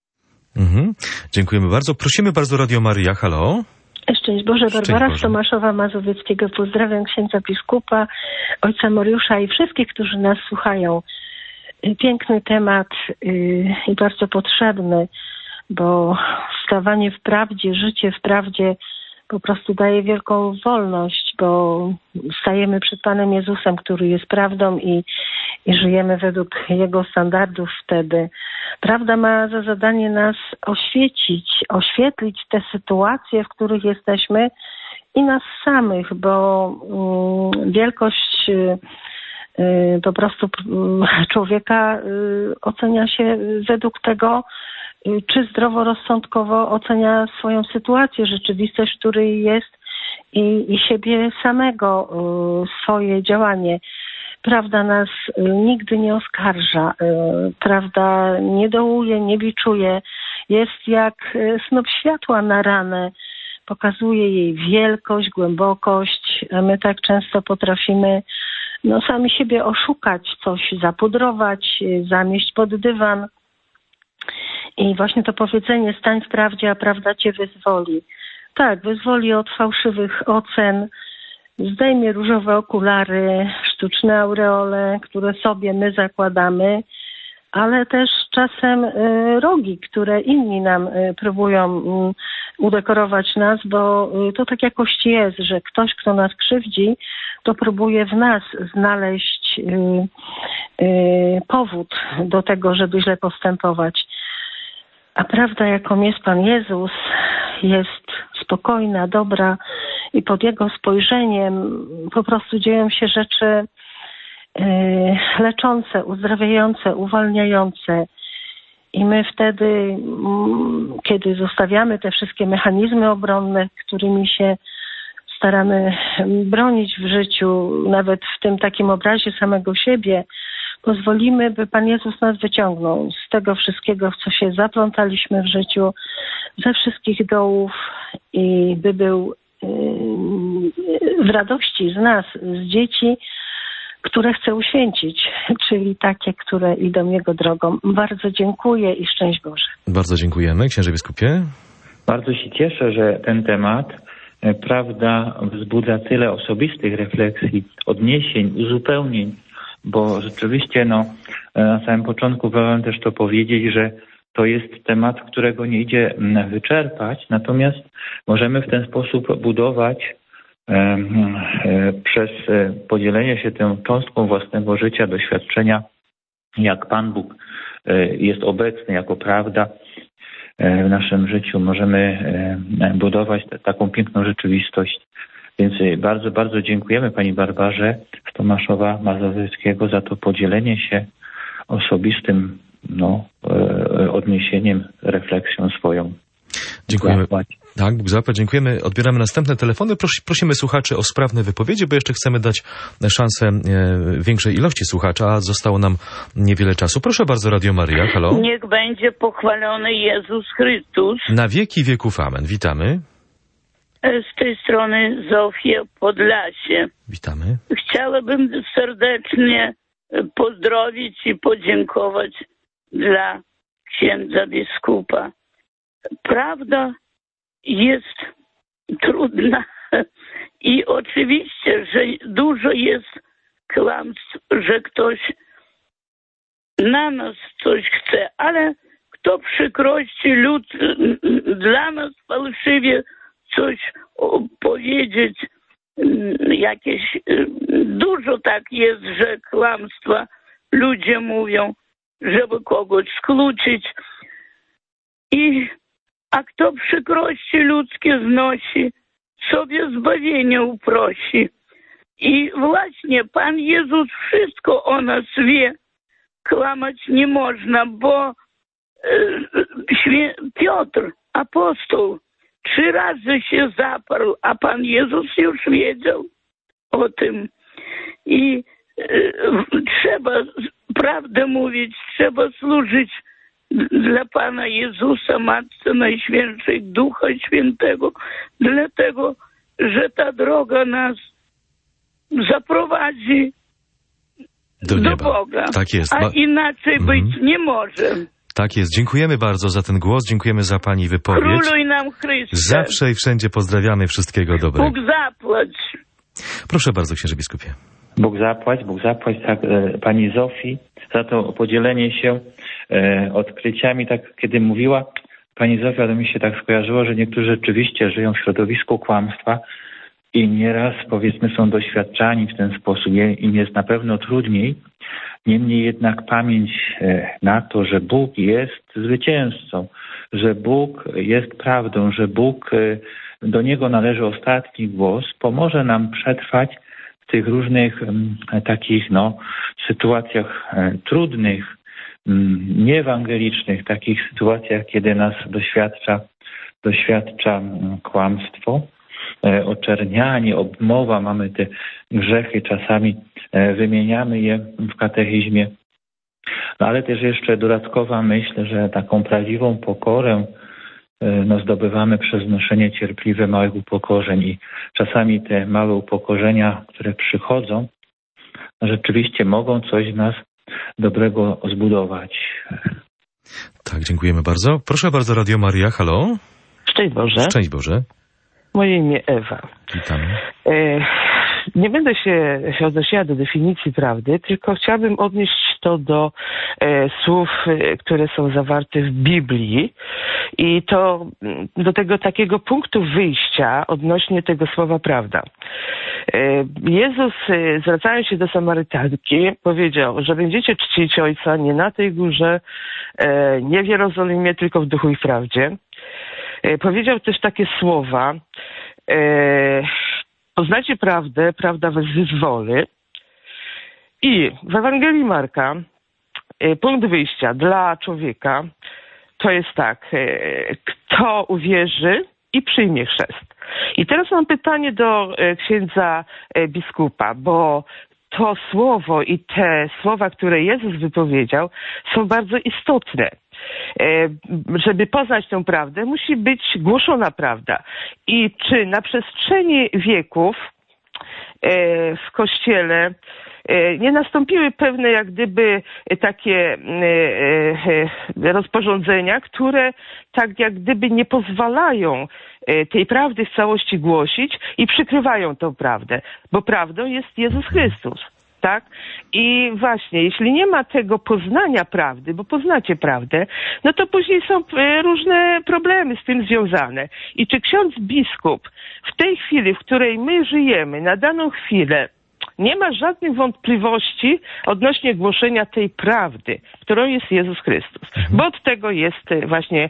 Dziękujemy bardzo. Prosimy bardzo Radio Maryja. Halo? Szczęść Boże, Barbara Boże. z Tomaszowa Mazowieckiego. Pozdrawiam księdza biskupa, ojca Mariusza i wszystkich, którzy nas słuchają. Piękny temat i bardzo potrzebny, bo stawanie w prawdzie, życie w prawdzie po prostu daje wielką wolność, bo stajemy przed Panem Jezusem, który jest prawdą i żyjemy według Jego standardów wtedy. Prawda ma za zadanie nas oświetlić te sytuacje, w których jesteśmy i nas samych, bo wielkość po prostu człowieka ocenia się według tego, czy zdroworozsądkowo ocenia swoją sytuację, rzeczywistość, w której jest i siebie samego, swoje działanie. Prawda nas nigdy nie oskarża, prawda nie dołuje, nie biczuje, jest jak snop światła na ranę, pokazuje jej wielkość, głębokość, a my tak często potrafimy sami siebie oszukać, coś zapudrować, zamieść pod dywan. I właśnie to powiedzenie, stań w prawdzie, a prawda cię wyzwoli. Tak, wyzwoli od fałszywych ocen, zdejmie różowe okulary, sztuczne aureole, które sobie my zakładamy, ale też czasem rogi, które inni nam próbują udekorować nas, bo to tak jakoś jest, że ktoś, kto nas krzywdzi, to próbuje w nas znaleźć powód do tego, żeby źle postępować. A prawda, jaką jest Pan Jezus, jest spokojna, dobra i pod Jego spojrzeniem po prostu dzieją się rzeczy leczące, uzdrawiające, uwalniające. I my wtedy, kiedy zostawiamy te wszystkie mechanizmy obronne, którymi się staramy bronić w życiu, nawet w tym takim obrazie samego siebie, pozwolimy, by Pan Jezus nas wyciągnął z tego wszystkiego, w co się zaplątaliśmy w życiu, ze wszystkich dołów i by był w radości z nas, z dzieci, które chce uświęcić, czyli takie, które idą Jego drogą. Bardzo dziękuję i szczęść Boże. Bardzo dziękujemy. Księże biskupie? Bardzo się cieszę, że ten temat, prawda, wzbudza tyle osobistych refleksji, odniesień, uzupełnień, bo rzeczywiście na samym początku wolałem też to powiedzieć, że to jest temat, którego nie idzie wyczerpać, natomiast możemy w ten sposób budować przez podzielenie się tą cząstką własnego życia, doświadczenia, jak Pan Bóg jest obecny jako prawda w naszym życiu. Możemy budować taką piękną rzeczywistość. Więc bardzo, bardzo dziękujemy Pani Barbarze z Tomaszowa Mazowieckiego za to podzielenie się osobistym odniesieniem, refleksją swoją. Dziękujemy. Tak, Bóg zapłać. Dziękujemy. Odbieramy następne telefony. Prosimy słuchaczy o sprawne wypowiedzi, bo jeszcze chcemy dać szansę większej ilości słuchaczy, a zostało nam niewiele czasu. Proszę bardzo, Radio Maryja. Halo. Niech będzie pochwalony Jezus Chrystus. Na wieki wieków amen. Witamy. Z tej strony Zofia Podlasie. Witamy. Chciałabym serdecznie pozdrowić i podziękować dla księdza biskupa. prawda jest trudna i oczywiście, że dużo jest kłamstw, że ktoś na nas coś chce, ale kto przykrości dla nas fałszywie coś powiedzieć, jakieś dużo tak jest, że kłamstwa ludzie mówią, żeby kogoś skłócić. A kto przykrości ludzkie znosi, sobie zbawienie uprosi. I właśnie Pan Jezus wszystko o nas wie. Kłamać nie można, bo Piotr, apostoł, 3 razy się zaparł, a Pan Jezus już wiedział o tym. I trzeba prawdę mówić, trzeba służyć dla Pana Jezusa, Matce Najświętszej, Ducha Świętego, dlatego, że ta droga nas zaprowadzi do Boga. Tak jest. A inaczej być nie może. Tak jest. Dziękujemy bardzo za ten głos, dziękujemy za Pani wypowiedź. Króluj nam Chryste. Zawsze i wszędzie pozdrawiamy, wszystkiego dobrego. Bóg zapłać. Proszę bardzo, księże biskupie. Bóg zapłać tak, Pani Zofii za to podzielenie się odkryciami. Tak, kiedy mówiła Pani Zofia, to mi się tak skojarzyło, że niektórzy rzeczywiście żyją w środowisku kłamstwa i nieraz, powiedzmy, są doświadczani w ten sposób. Im jest na pewno trudniej. Niemniej jednak pamięć na to, że Bóg jest zwycięzcą, że Bóg jest prawdą, że Bóg, do Niego należy ostatni głos, pomoże nam przetrwać w tych różnych takich sytuacjach trudnych, nieewangelicznych, takich sytuacjach, kiedy nas doświadcza kłamstwo, oczernianie, obmowa, mamy te grzechy, czasami wymieniamy je w katechizmie. Ale też jeszcze dodatkowa myśl, że taką prawdziwą pokorę zdobywamy przez noszenie cierpliwe małych upokorzeń i czasami te małe upokorzenia, które przychodzą, rzeczywiście mogą coś w nas dobrego zbudować. Tak, dziękujemy bardzo. Proszę bardzo, Radio Maria, halo? Szczęść Boże. Szczęść Boże. Moje imię Ewa. Witam. Nie będę się odnosiła do definicji prawdy, tylko chciałabym odnieść to do słów, które są zawarte w Biblii i to do tego takiego punktu wyjścia odnośnie tego słowa prawda. Jezus, zwracając się do Samarytanki, powiedział, że będziecie czcić Ojca nie na tej górze, nie w Jerozolimie, tylko w duchu i w prawdzie. Powiedział też takie słowa: poznajcie prawdę, prawda was wyzwoli. I w Ewangelii Marka punkt wyjścia dla człowieka to jest tak: kto uwierzy i przyjmie chrzest. I teraz mam pytanie do księdza biskupa, bo to słowo i te słowa, które Jezus wypowiedział, są bardzo istotne. Żeby poznać tę prawdę, musi być głoszona prawda. I czy na przestrzeni wieków w Kościele nie nastąpiły pewne jak gdyby takie rozporządzenia, które tak jak gdyby nie pozwalają tej prawdy w całości głosić i przykrywają tą prawdę, bo prawdą jest Jezus Chrystus. Tak? I właśnie, jeśli nie ma tego poznania prawdy, bo poznacie prawdę, no to później są różne problemy z tym związane. I czy ksiądz biskup w tej chwili, w której my żyjemy, na daną chwilę, nie ma żadnych wątpliwości odnośnie głoszenia tej prawdy, którą jest Jezus Chrystus. Bo od tego jest właśnie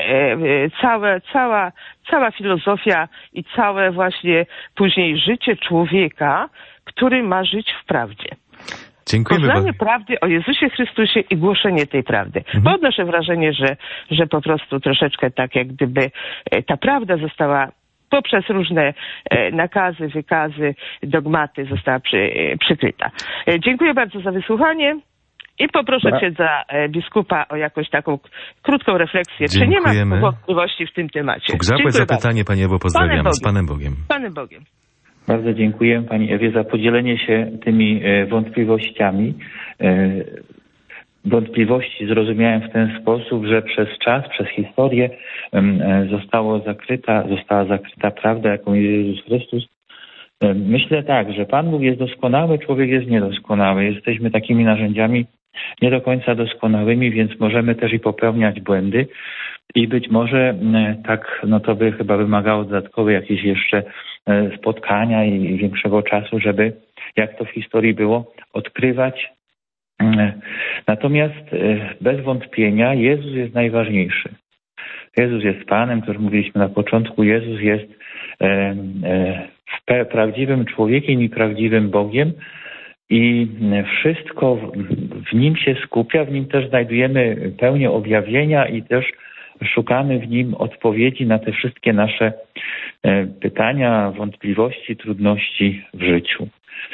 cała filozofia i całe właśnie później życie człowieka, który ma żyć w prawdzie. Dziękujemy Poznanie prawdy o Jezusie Chrystusie i głoszenie tej prawdy. Bo odnoszę wrażenie, że po prostu troszeczkę tak jak gdyby ta prawda została poprzez różne nakazy, wykazy, dogmaty została przykryta. Dziękuję bardzo za wysłuchanie i poproszę księdza biskupa o jakąś taką krótką refleksję. Dziękujemy. Czy nie ma wątpliwości w tym temacie? Bóg zapłać za pytanie, Pani Ewo, pozdrawiamy. Z Panem Bogiem. Panem Bogiem. Bardzo dziękuję Pani Ewie za podzielenie się tymi wątpliwościami. wątpliwości zrozumiałem w ten sposób, że przez czas, przez historię została zakryta prawda, jaką jest Jezus Chrystus. Myślę tak, że Pan Bóg jest doskonały, człowiek jest niedoskonały. Jesteśmy takimi narzędziami nie do końca doskonałymi, więc możemy też i popełniać błędy i być może tak, no to by chyba wymagało dodatkowe jakieś jeszcze spotkania i większego czasu, żeby, jak to w historii było, odkrywać. Natomiast bez wątpienia Jezus jest najważniejszy. Jezus jest Panem, który mówiliśmy na początku. Jezus jest prawdziwym człowiekiem i prawdziwym Bogiem i wszystko w Nim się skupia, w Nim też znajdujemy pełnię objawienia i też szukamy w Nim odpowiedzi na te wszystkie nasze pytania, wątpliwości, trudności w życiu.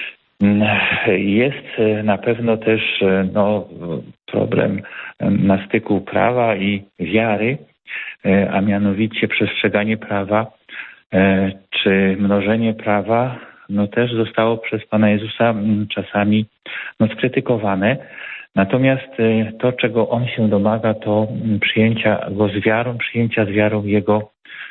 Jest na pewno też problem na styku prawa i wiary, a mianowicie przestrzeganie prawa czy mnożenie prawa też zostało przez Pana Jezusa czasami skrytykowane. Natomiast to, czego On się domaga, to przyjęcia Go z wiarą, przyjęcia z wiarą Jego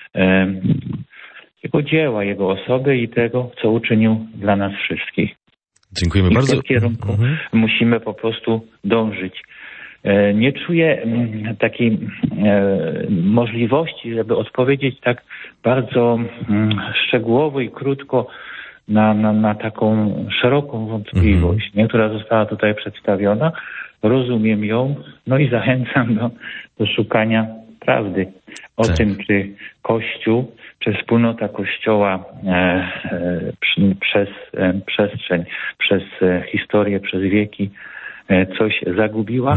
dzieła, Jego osoby i tego, co uczynił dla nas wszystkich. Dziękujemy I bardzo. w tym kierunku musimy po prostu dążyć. Nie czuję takiej możliwości, żeby odpowiedzieć tak bardzo szczegółowo i krótko na taką szeroką wątpliwość, która została tutaj przedstawiona. Rozumiem ją, i zachęcam do szukania prawdy o tym, czy Kościół, czy wspólnota Kościoła przez przestrzeń, przez historię, przez wieki coś zagubiła,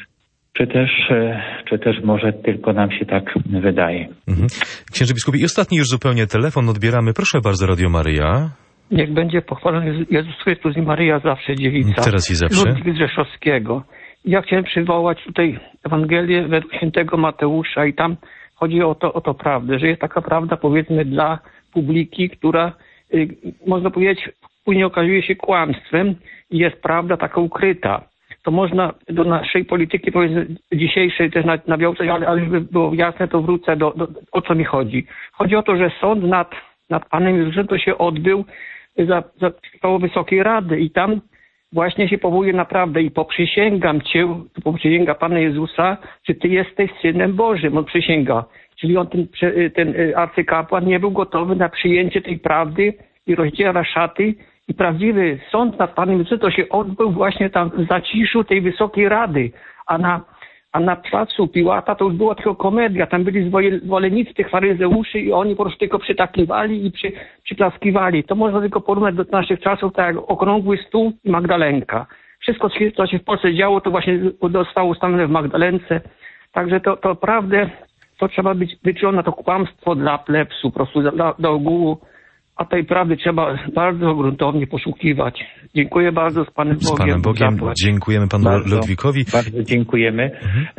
czy też może tylko nam się tak wydaje. Księże biskupie, i ostatni już zupełnie telefon odbieramy. Proszę bardzo, Radio Maryja. Niech będzie pochwalony Jezus Chrystus i Maryja zawsze dziewica. Teraz i zawsze. Ludwik z Rzeszowskiego. Ja chciałem przywołać tutaj Ewangelię według świętego Mateusza i tam chodzi o to prawdę, że jest taka prawda, powiedzmy, dla publiki, która, można powiedzieć, później okazuje się kłamstwem i jest prawda taka ukryta. To można do naszej polityki, powiedzmy, dzisiejszej też nawiązać, ale żeby było jasne, to wrócę o co mi chodzi. Chodzi o to, że sąd nad Panem Jezusem to się odbył za sprawą Wysokiej Rady i tam właśnie się powołuje na prawdę i poprzysięgam Cię, poprzysięga Pana Jezusa, że Ty jesteś Synem Bożym. On przysięga. Czyli on, ten arcykapłan nie był gotowy na przyjęcie tej prawdy i rozdziela szaty. I prawdziwy sąd nad Panem Jezusem to się odbył właśnie tam w zaciszu tej Wysokiej Rady. A na placu Piłata to już była tylko komedia. Tam byli zwolennicy tych faryzeuszy i oni po prostu tylko przytakiwali i przyklaskiwali. To można tylko porównać do naszych czasów, tak jak Okrągły Stół i Magdalenka. Wszystko, co się w Polsce działo, to właśnie zostało ustawione w Magdalence. Także to naprawdę to trzeba być wyczulone, to kłamstwo dla plebsu, po prostu dla ogółu. A tej prawdy trzeba bardzo gruntownie poszukiwać. Dziękuję bardzo, z Panem Bogiem. Z Panem Bogiem. Dziękujemy Panu Ludwikowi. Bardzo dziękujemy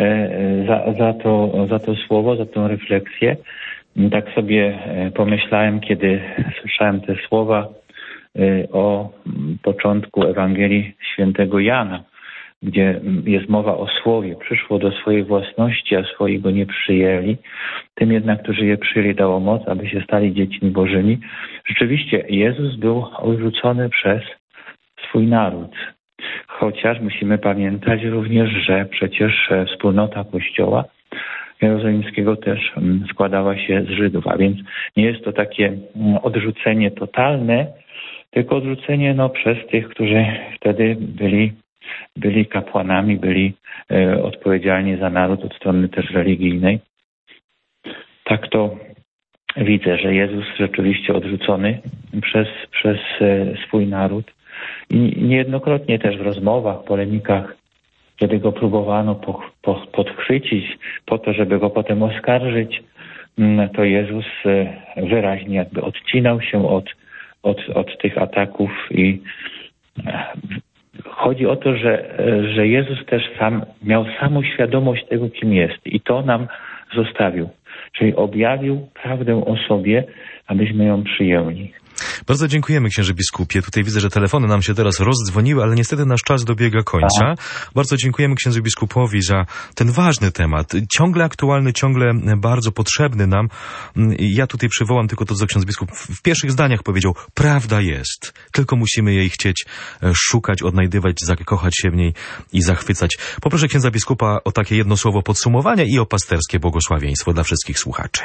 za to słowo, za tę refleksję. Tak sobie pomyślałem, kiedy słyszałem te słowa o początku Ewangelii Świętego Jana, gdzie jest mowa o słowie. Przyszło do swojej własności, a swoi go nie przyjęli. Tym jednak, którzy je przyjęli, dało moc, aby się stali dziećmi Bożymi. Rzeczywiście Jezus był odrzucony przez swój naród. Chociaż musimy pamiętać również, że przecież wspólnota Kościoła Jerozolimskiego też składała się z Żydów. A więc nie jest to takie odrzucenie totalne, tylko odrzucenie przez tych, którzy wtedy byli kapłanami, byli odpowiedzialni za naród od strony też religijnej. Tak to widzę, że Jezus rzeczywiście odrzucony przez swój naród i niejednokrotnie też w rozmowach, polemikach, kiedy go próbowano podchwycić po to, żeby go potem oskarżyć, to Jezus wyraźnie jakby odcinał się od tych ataków i chodzi o to, że Jezus też sam miał samą świadomość tego, kim jest i to nam zostawił. Czyli objawił prawdę o sobie, abyśmy ją przyjęli. Bardzo dziękujemy, księże biskupie. Tutaj widzę, że telefony nam się teraz rozdzwoniły, ale niestety nasz czas dobiega końca. Bardzo dziękujemy księdzu biskupowi za ten ważny temat, ciągle aktualny, ciągle bardzo potrzebny nam. Ja tutaj przywołam tylko to, co ksiądz biskup w pierwszych zdaniach powiedział. Prawda jest, tylko musimy jej chcieć szukać, odnajdywać, zakochać się w niej i zachwycać. Poproszę księdza biskupa o takie jedno słowo podsumowania i o pasterskie błogosławieństwo dla wszystkich słuchaczy.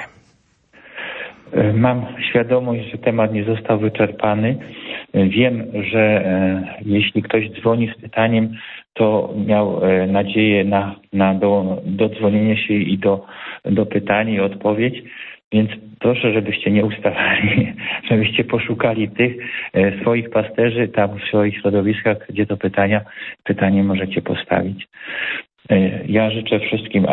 Mam świadomość, że temat nie został wyczerpany. Wiem, że jeśli ktoś dzwoni z pytaniem, to miał nadzieję na dodzwonienie się i do pytania i odpowiedź. Więc proszę, żebyście nie ustawali, żebyście poszukali tych swoich pasterzy tam w swoich środowiskach, gdzie to pytanie możecie postawić. Ja życzę wszystkim,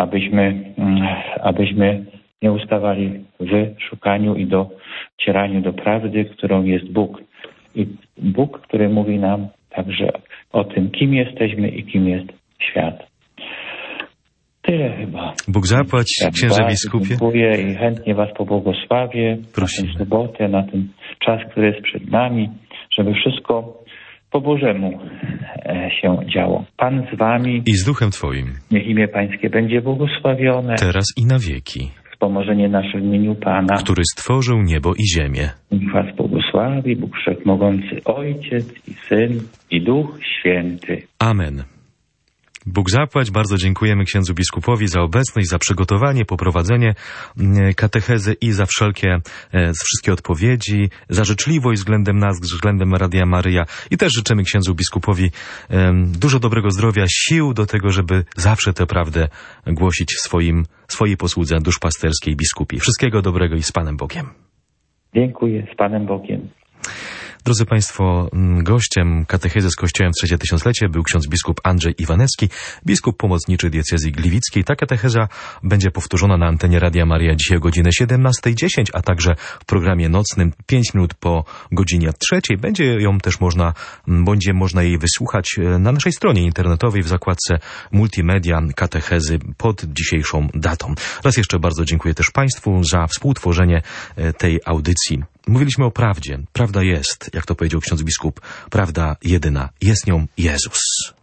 abyśmy nie ustawali w szukaniu i docieraniu do prawdy, którą jest Bóg. I Bóg, który mówi nam także o tym, kim jesteśmy i kim jest świat. Tyle chyba. Bóg zapłać, księże biskupie. Dziękuję i chętnie was pobłogosławię. Prosimy. Na tę sobotę, na ten czas, który jest przed nami, żeby wszystko po Bożemu się działo. Pan z wami. I z duchem twoim. Niech imię Pańskie będzie błogosławione. Teraz i na wieki. Wspomożenie nasze w imieniu Pana, który stworzył niebo i ziemię. Niech was błogosławi Bóg Wszechmogący, Ojciec i Syn i Duch Święty. Amen. Bóg zapłać. Bardzo dziękujemy księdzu biskupowi za obecność, za przygotowanie, poprowadzenie katechezy i za wszystkie odpowiedzi, za życzliwość względem nas, względem Radia Maryja. I też życzymy księdzu biskupowi dużo dobrego zdrowia, sił do tego, żeby zawsze tę prawdę głosić swojej posłudze duszpasterskiej biskupi. Wszystkiego dobrego i z Panem Bogiem. Dziękuję, z Panem Bogiem. Drodzy Państwo, gościem katechezy z Kościołem w trzecie tysiąclecie był ksiądz biskup Andrzej Iwanecki, biskup pomocniczy diecezji gliwickiej. Ta katecheza będzie powtórzona na antenie Radia Maryja dzisiaj o godzinie 17:10, a także w programie nocnym 5 minut po godzinie 3:00. Będzie można jej wysłuchać na naszej stronie internetowej w zakładce multimedia katechezy pod dzisiejszą datą. Raz jeszcze bardzo dziękuję też Państwu za współtworzenie tej audycji. Mówiliśmy o prawdzie. Prawda jest, jak to powiedział ksiądz biskup, prawda jedyna. Jest nią Jezus.